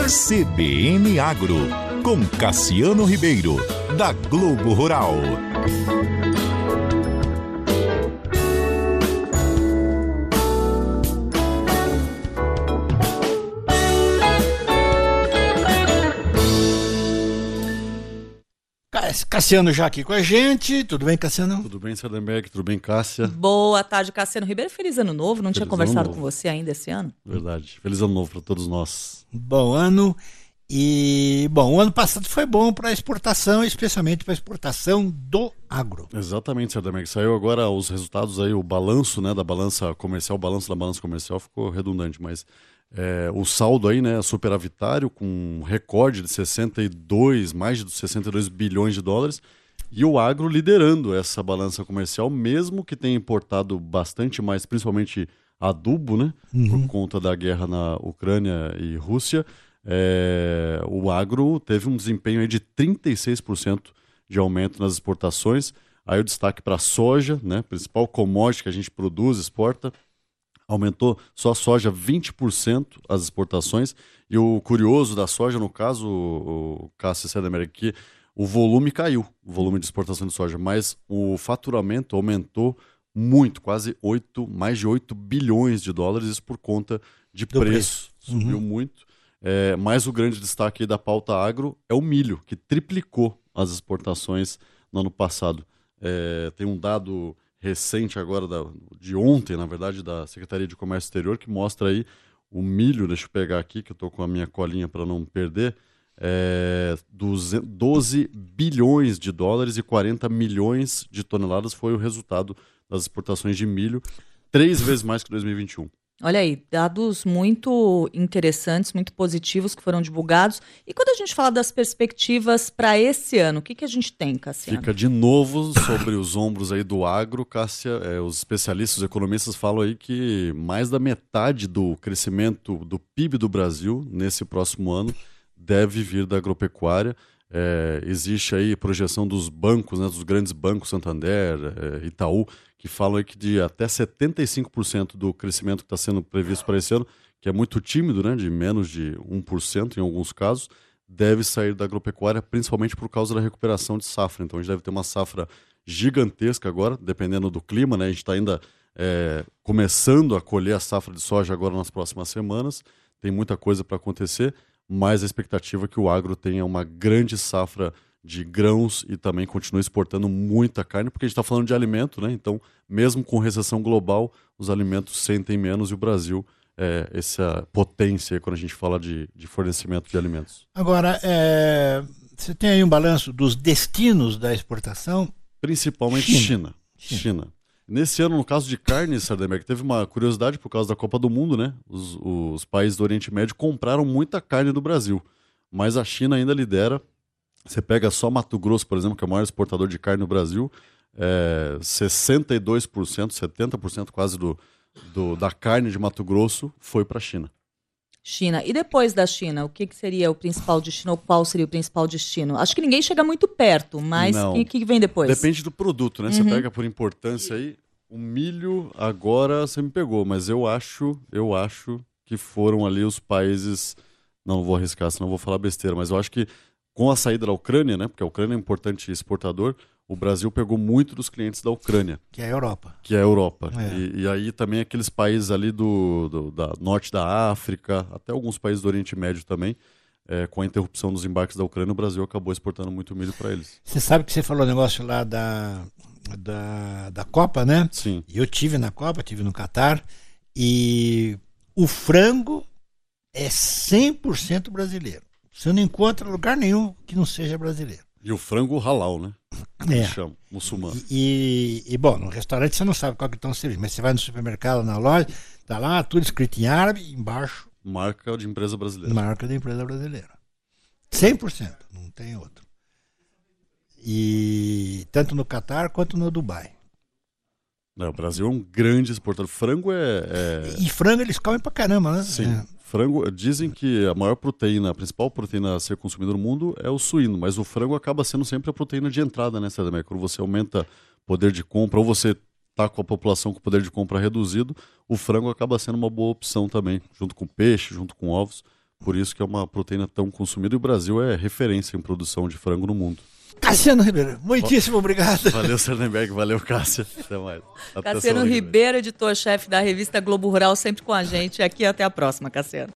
CBN Agro, com Cassiano Ribeiro, da Globo Rural. Cassiano já aqui com a gente. Tudo bem, Cassiano? Tudo bem, Sardenberg? Tudo bem, Cássia? Boa tarde, Cassiano Ribeiro. Feliz ano novo. Não tinha conversado com você ainda esse ano? Verdade. Feliz ano novo para todos nós. Bom ano. O ano passado foi bom para a exportação, especialmente para a exportação do agro. Exatamente, Sardenberg. Saiu agora os resultados aí, o balanço, né, da balança comercial. O balanço da balança comercial ficou redundante, mas o saldo aí, né, superavitário, com um recorde de mais de 62 bilhões de dólares, e o agro liderando essa balança comercial, mesmo que tenha importado bastante mais, principalmente adubo, né, por conta da guerra na Ucrânia e Rússia. O agro teve um desempenho aí de 36% de aumento nas exportações. Aí o destaque para a soja, né, principal commodity que a gente produz, exporta, aumentou só a soja 20% as exportações. E o curioso da soja, no caso, o Cássio Sardenberg, que o volume caiu, o volume de exportação de soja, mas o faturamento aumentou muito, mais de 8 bilhões de dólares, isso por conta de preço. Subiu muito. Mas o grande destaque aí da pauta agro é o milho, que triplicou as exportações no ano passado. Tem um dado recente agora, de ontem, na verdade, da Secretaria de Comércio Exterior, que mostra aí o milho, deixa eu pegar aqui, que eu estou com a minha colinha para não perder, 12 bilhões de dólares e 40 milhões de toneladas foi o resultado das exportações de milho, 3 vezes mais que 2021. Olha aí, dados muito interessantes, muito positivos que foram divulgados. E quando a gente fala das perspectivas para esse ano, o que a gente tem, Cassiano? Fica de novo sobre os ombros aí do agro, Cássia. Os especialistas, os economistas falam aí que mais da metade do crescimento do PIB do Brasil nesse próximo ano deve vir da agropecuária. Existe aí projeção dos bancos, né, dos grandes bancos, Santander, Itaú, que falam aí que de até 75% do crescimento que está sendo previsto para esse ano, que é muito tímido, né, de menos de 1% em alguns casos, deve sair da agropecuária, principalmente por causa da recuperação de safra. Então a gente deve ter uma safra gigantesca agora, dependendo do clima, né? A gente está ainda começando a colher a safra de soja agora nas próximas semanas, tem muita coisa para acontecer, mas a expectativa é que o agro tenha uma grande safra de grãos e também continue exportando muita carne, porque a gente está falando de alimento, né? Então, mesmo com recessão global, os alimentos sentem menos e o Brasil essa potência quando a gente fala de fornecimento de alimentos. Agora, você tem aí um balanço dos destinos da exportação? Principalmente China. Nesse ano, no caso de carne, Sardenberg, teve uma curiosidade por causa da Copa do Mundo, né? Os países do Oriente Médio compraram muita carne do Brasil, mas a China ainda lidera. Você pega só Mato Grosso, por exemplo, que é o maior exportador de carne no Brasil, 62%, 70% quase da carne de Mato Grosso foi para a China. China. E depois da China, o que seria o principal destino, ou qual seria o principal destino? Acho que ninguém chega muito perto, mas o que vem depois? Depende do produto, né? Você pega por importância aí, o milho agora você me pegou, mas eu acho que foram ali os países, não vou arriscar, senão vou falar besteira, mas eu acho que com a saída da Ucrânia, né? Porque a Ucrânia é um importante exportador, o Brasil pegou muito dos clientes da Ucrânia. Que é a Europa. E aí também aqueles países ali da norte da África, até alguns países do Oriente Médio também, com a interrupção dos embarques da Ucrânia, o Brasil acabou exportando muito milho para eles. Você sabe que você falou o negócio lá da Copa, né? Sim. Eu tive na Copa, tive no Catar, e o frango é 100% brasileiro. Você não encontra lugar nenhum que não seja brasileiro. E o frango halal, né? Chama, muçulmano. Bom, no restaurante você não sabe qual que estão servindo, mas você vai no supermercado, na loja, tá lá tudo escrito em árabe, embaixo. Marca de empresa brasileira. Marca de empresa brasileira. 100%, não tem outro. E tanto no Catar quanto no Dubai. O Brasil é um grande exportador. Frango E frango eles comem pra caramba, né? Sim. Frango, dizem que a maior proteína, a principal proteína a ser consumida no mundo é o suíno, mas o frango acaba sendo sempre a proteína de entrada, né, César? Quando você aumenta poder de compra, ou você está com a população com poder de compra reduzido, o frango acaba sendo uma boa opção também, junto com peixe, junto com ovos, Por isso que é uma proteína tão consumida e o Brasil é referência em produção de frango no mundo. Cassiano Ribeiro, muitíssimo obrigado. Valeu, Sardenberg, valeu, Cássia. Até mais. Até Cassiano Ribeiro, editor-chefe da revista Globo Rural, sempre com a gente aqui. Até a próxima, Cassiano.